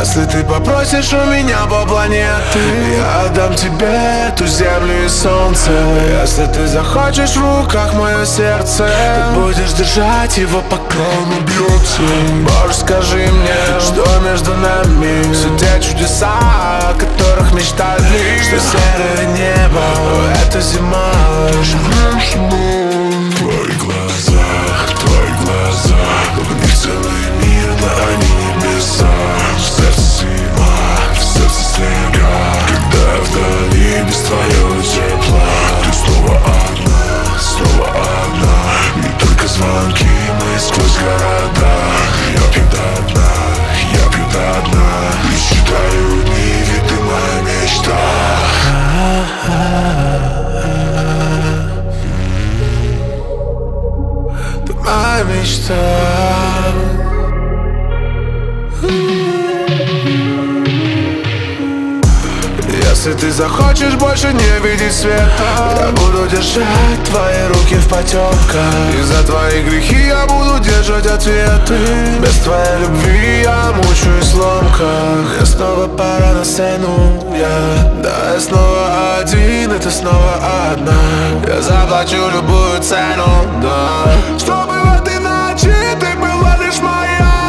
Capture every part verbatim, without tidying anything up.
Если ты попросишь у меня по планеты, я отдам тебе эту землю и солнце. Если ты захочешь в руках мое сердце, ты будешь держать его, пока он убьется. Боже, скажи мне, что между нами все те чудеса, о которых мечтали. Что серое небо — это зима. В твоих глазах, в твоих глазах, в них целый мир, да они небеса. В сердце зима, в сердце снега. Когда вдали без твоего тепла, ты снова одна, снова одна. Не только звонки мои сквозь города. Я пью до дна, я пью до дна. И считаю дни, ведь ты моя мечта. Моя мечта. Если ты захочешь больше не видеть света, я буду держать твои руки в потемках. И за твои грехи я буду держать ответы. Без твоей любви я мучаюсь в ломках. Мне снова пора на сцену, я, да, я снова один, и ты снова одна. Я заплачу любую цену, да, чтобы в этой ночи ты была лишь моя.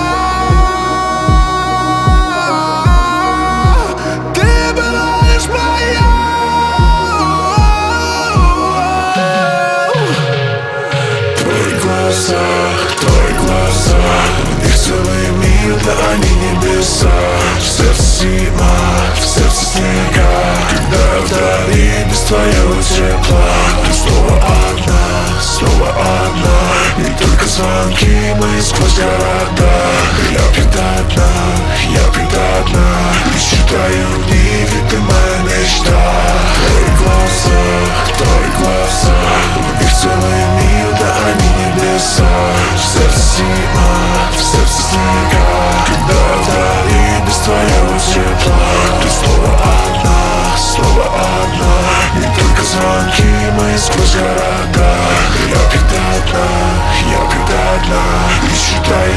В твоих глазах, в них целый мир, да они небеса. В сердце зима, в сердце снега. Когда вдали без твоего тепла, ты снова одна, снова одна. Не только звонки мои сквозь города. Я пью до дна, я пью до дна. И считаю дни, ведь ты моя мечта. В твоих глазах, в твоих глазах, в них целый мир, да они небеса. В сердце зима, в сердце снега. Когда вдали без твоего тепла, ты снова одна, снова одна. Не только звонки мои сквозь города. Я пью до дна, я пью до дна. И считаю